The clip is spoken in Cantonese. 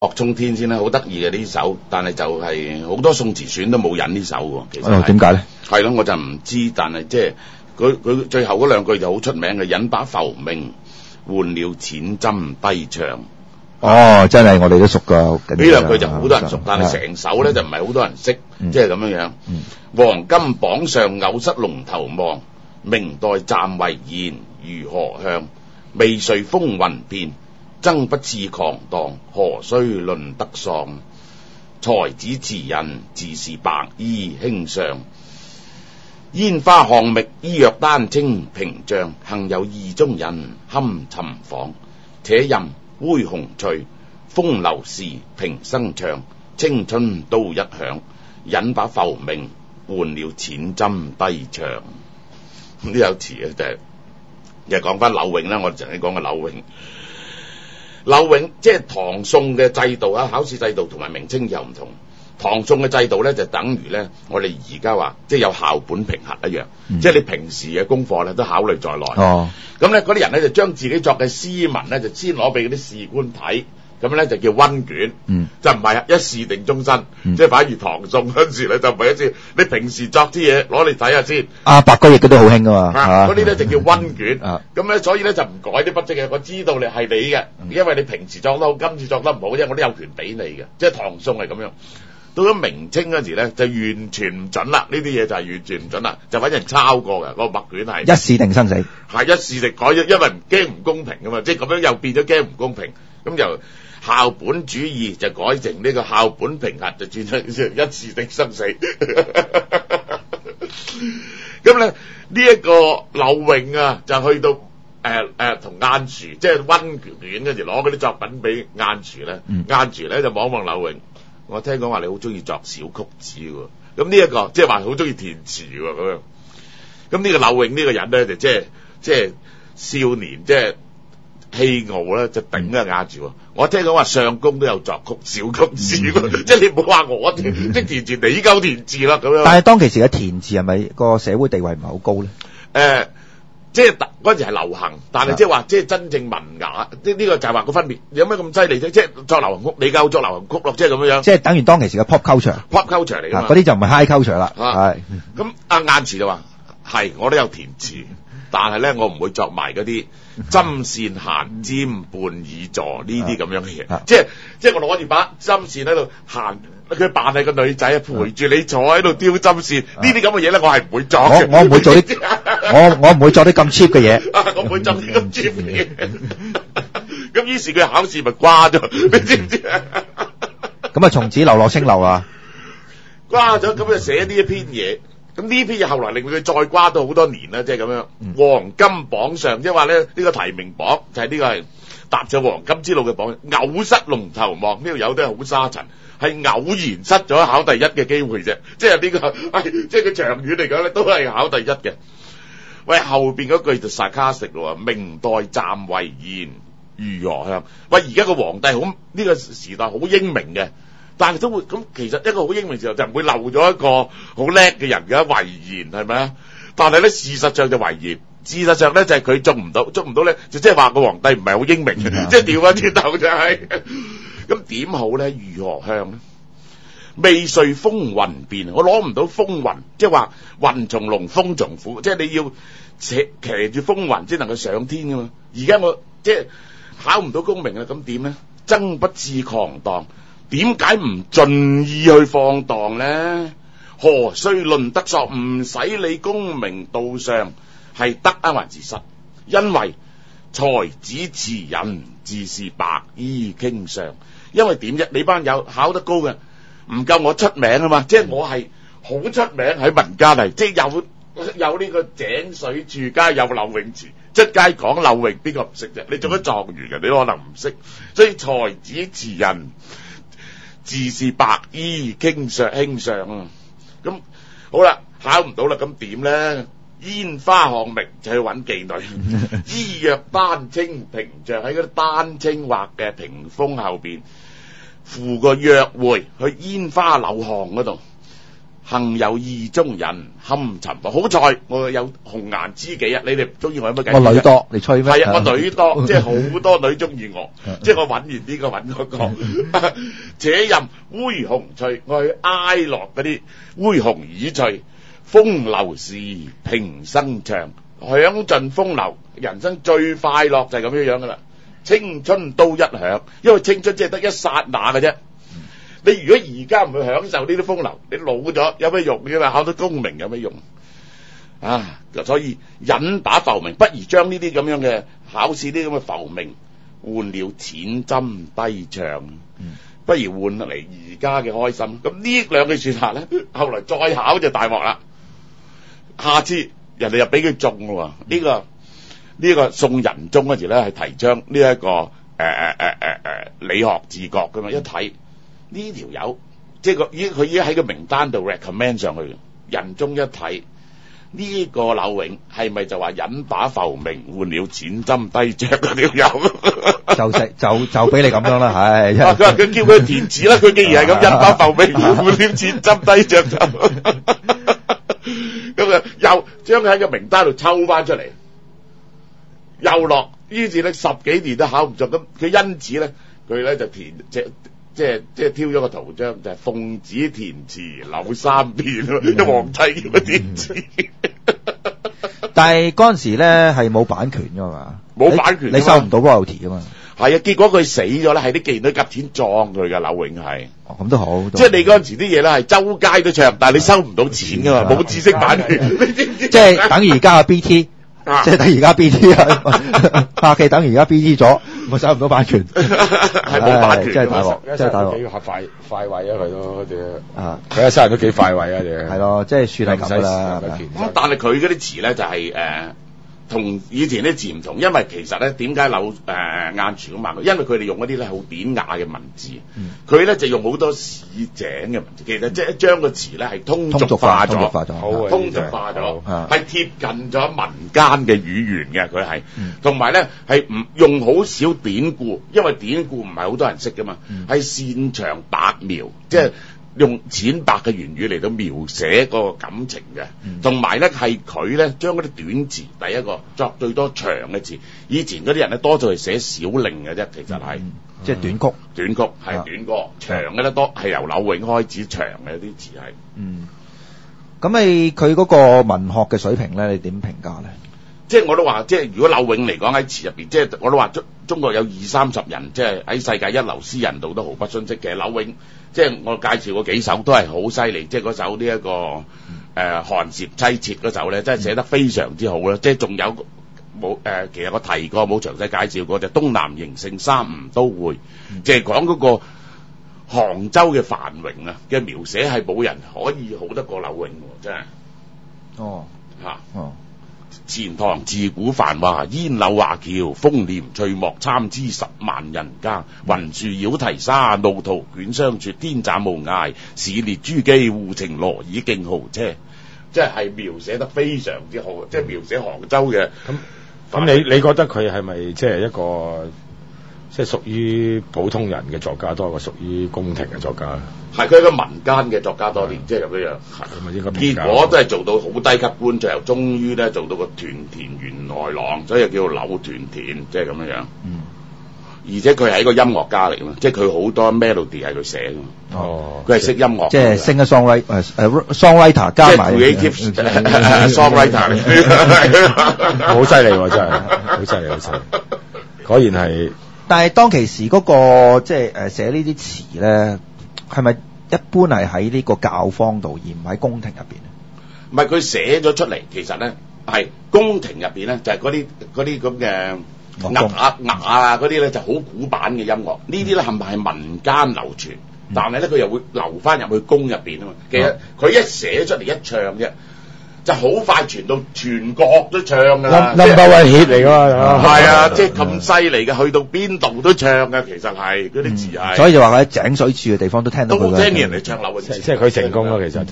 岳衝天先啦，好得意嘅呢首，但係就係好多宋詞選都冇引呢首喎。其實點解咧？ 係咯，我就唔知，但係即係佢最後嗰兩句就好出名嘅，引把浮名換了淺斟低唱。 哦，真係我哋都熟噶。呢兩句就好多人熟，但係成首咧就唔係好多人識，即係咁樣樣。黃金榜上偶失龍頭望，明代暫為言如何向？未遂風雲變，爭不似狂蕩，何須論得喪？才子詞人自是白衣卿相，煙花巷覓醫藥丹青屏障，幸有意中人堪尋訪。且任恢紅翠，風流事平生唱，青春都一響，引把浮名換了淺斟低唱。咁呢有詞啊，就係講翻柳永啦。我哋曾經講過柳永。柳永即係唐宋嘅制度啊，考試制度同埋明清又唔同。唐宋嘅制度咧就等於咧，我哋而家話即係有校本評核一樣，即係你平時嘅功課咧都考慮在內。咁咧嗰啲人咧就將自己作嘅詩文咧就先攞俾嗰啲試官睇，咁咧就叫溫卷，就唔係一試定終身。即係反而唐宋嗰陣時咧就唔係一試，你平時作啲嘢攞嚟睇下先。白居易嗰啲好興噶嘛，嗰啲咧就叫溫卷。咁咧所以咧就唔改啲筆跡嘅，我知道你係你嘅，因為你平時作得好，今次作得唔好啫，我都有權俾你嘅。即係唐宋係咁樣。到咗明清嗰時咧，就完全唔準啦，呢啲嘢就係完全唔準啦，就揾人抄過嘅，個墨卷係一試定生死， 係一試定改咗，因為驚唔公平噶嘛，即係咁樣又變咗驚唔公平，咁由校本主義就改成呢個校本評核，就轉咗一試定生死。咁咧呢一個柳永啊，就去到同晏殊即係溫卷嗰時攞嗰啲作品俾晏殊咧，晏殊咧就望望柳永。我聽講話你好中意作小曲子喎，咁呢一個即係話好中意填詞喎咁樣。咁呢個柳永呢個人咧就即係少年即係氣傲咧就頂啊壓住。我聽講話相公都有作曲小曲子喎，即係你唔好話我即係填詞你夠填詞啦咁樣。 但係當其時嘅填詞係咪個社會地位唔係好高咧？ 即係嗰陣時係流行，但係即係話即係真正文雅，呢個就係話個分別。有咩咁犀利啫？即係作流行曲，你夠作流行曲咯，即係咁樣。即係等於當其時嘅 pop culture 嚟㗎嘛。嗰啲就唔係 high culture 啦。係。 咁晏殊就話：係，我都有填詞，但係咧我唔會作埋嗰啲針線閒尖半倚座呢啲咁樣嘅嘢。即係我攞住把針線喺度行。佢扮係個女仔陪住你坐喺度雕針線，呢啲咁嘅嘢咧，我係唔會作嘅。我唔會做啲，我唔會作啲咁 cheap 嘅嘢。我唔會作啲咁 cheap 嘅嘢。咁於是佢考試咪瓜咗，你知唔知啊？ 咁啊，從此流落青樓啦。 瓜咗，咁就寫呢一篇嘢。咁呢篇嘢後來令佢再瓜到好多年啦，即係咁樣。黃金榜上，即係話咧呢個提名榜就係呢個係踏上黃金之路嘅榜，偶失龍頭望，呢度有啲係好沙塵。係偶然失咗考第一嘅機會啫，即係呢個，即係佢長遠嚟講咧，都係考第一嘅。喂，後邊嗰句就 sarcastic 咯，明代暫為言如何向？喂，而家個皇帝好呢個時代好英明嘅，但係都會咁，其實一個好英明時候就唔會漏咗一個好叻嘅人嘅遺言係咪啊？但係咧事實上就遺言，事實上咧就係佢捉唔到咧，就即係話個皇帝唔係好英明，即係調翻轉頭就係。咁點好咧？如何向咧？未遂風雲變，我攞唔到風雲，即係話雲從龍，風從虎，即係你要騎住風雲先能夠上天噶嘛。而家我即係考唔到功名啦，咁點咧？爭不至狂蕩，點解唔盡意去放蕩咧？何須論得索？唔使你功名道上係得啊還是失？因為才子詞人自是白衣卿相。因為點啫？你班友考得高嘅唔夠我出名啊嘛！即係我係好出名喺民間嚟，即係有呢個井水處皆有柳永詞，出街講柳永邊個唔識啫？你做咗狀元嘅，你可能唔識。所以才子詞人自是白衣卿相啊！咁好啦，考唔到啦，咁點咧？煙花巷覓就去揾妓女，醫藥丹青屏障喺嗰啲丹青畫嘅屏風後邊附個約會去煙花柳巷嗰度， 幸有意中人堪尋訪。好在我有紅顏知己啊！你哋唔中意我有乜計？ 我女多，你吹咩？ 係啊，我女多，即係好多女中意我，即係我揾完呢個揾嗰個。這任恢鴻翠，我去哀樂嗰啲恢鴻已翠，風流事平生長，享盡風流，人生最快樂就係咁樣樣噶啦。青春都一享，因為青春即係得一剎那嘅啫。你如果而家唔去享受呢啲風流，你老咗有咩用嘅嘛？考到功名有咩用啊？所以引把浮名，不如將呢啲咁樣嘅考試啲咁嘅浮名換了淺斟低唱，不如換嚟而家嘅開心。咁呢兩句說話咧，後來再考就大鑊啦。下次人哋又俾佢中喎，呢個宋仁宗嗰時咧係提倡呢一個理學治國噶嘛，一睇。呢條友即係佢已經喺個名單度 recommend 上去，仁宗一睇呢個柳永係咪就話引把浮名換了淺斟低唱嗰條友？ 就俾你咁樣啦，係。 佢話佢叫佢填詞啦，佢既然係咁引把浮名換了淺斟低唱就，咁啊又將佢喺個名單度抽翻出嚟，又落，於是咧10幾年都考唔中，咁佢因此咧佢咧就填即係挑咗個圖章，就係奉旨填詞柳三變咯，即皇帝叫佢填詞。 但係嗰陣時咧係冇版權噶嘛， 冇版權， 你收唔到 royalty 噶嘛。 係啊，結果佢死咗咧，係啲妓女夾錢撞佢噶，柳永係。 哦，咁都好。 即係你嗰陣時啲嘢咧係周街都唱，但係你收唔到錢噶嘛，冇知識版權。你知唔知？ 即係等而家嘅 BT。即係等而家 BT 啊，拍戲等而家 BT 咗，我收唔到版權， 係冇版權， 真係大鑊，真係大鑊。 幾個快位啊佢都，佢一生人都幾快位啊哋。 係咯，即係算係咁啦。 但係佢嗰啲詞咧就係同以前啲字唔同，因為其實咧點解晏廚咁話佢？因為佢哋用嗰啲咧好典雅嘅文字，佢咧就用好多市井嘅文字，其實即係將個詞咧係通俗化咗，通俗化咗，係貼近咗民間嘅語言嘅，佢係，同埋咧係唔用好少典故，因為典故唔係好多人識噶嘛，係擅長白描，即係。用淺白嘅言語嚟到描寫嗰個感情嘅，同埋咧係佢咧將嗰啲短詞第一個作最多長嘅詞，以前嗰啲人咧多數係寫小令嘅啫，其實係即係短曲， 短曲係短歌，長嘅咧多係由柳永開始長嘅啲詞係。 咁你佢嗰個文學嘅水平咧，你點評價咧？ 即係我都話，即係如果柳永嚟講喺詞入邊，即係我都話中國有20-30人，即係喺世界一流詩人度都毫不遜色嘅。柳永即係我介紹過幾首都係好犀利，即係嗰首呢一個寒蟬凄切嗰首咧，真係寫得非常之好啦。即係仲有冇其實我提過冇詳細介紹過，就東南形勝三吳都會，即係講嗰個杭州嘅繁榮啊嘅描寫係冇人可以好得過柳永喎，真係。錢塘自古繁華，煙柳華僑，豐廉翠幕，參差10萬人家。雲樹繞堤沙，路途捲相絕，天斬無涯，市列珠璣，護城羅以競豪車。即係描寫得非常之好，即係描寫杭州嘅。 咁你覺得佢係咪即係一個即係屬於普通人嘅作家多過屬於宮廷嘅作家？ 係佢係一個民間嘅作家多啲，即係咁樣。結果都係做到好低級官，最後終於咧做到個屯田員外郎，所以叫柳屯田，即係咁樣。而且佢係一個音樂家嚟㗎嘛，即係佢好多 melody 係佢寫㗎。佢係識音樂， 即係 songwriter 加埋 creative songwriter， 好犀利喎！真係好犀利，好犀利。果然係。 但係當其時嗰個即係寫呢啲詞咧，係咪一般係喺呢個教坊度，而唔喺宮廷入邊？ 唔係，佢寫咗出嚟，其實咧係宮廷入邊咧就係嗰啲咁嘅鴨啊嗰啲咧就好古板嘅音樂，呢啲咧係咪係民間流傳？但係咧佢又會流翻入去宮入邊啊嘛。其實佢一寫出嚟一唱啫，就好快傳到全國都唱㗎。 number one hit 嚟㗎嘛。 係啊，即係咁犀利嘅，去到邊度都唱㗎。其實係嗰啲詞係。 所以就話喺井水處嘅地方都聽到佢。 都聽人哋唱柳永詞， 即係佢成功咯，其實。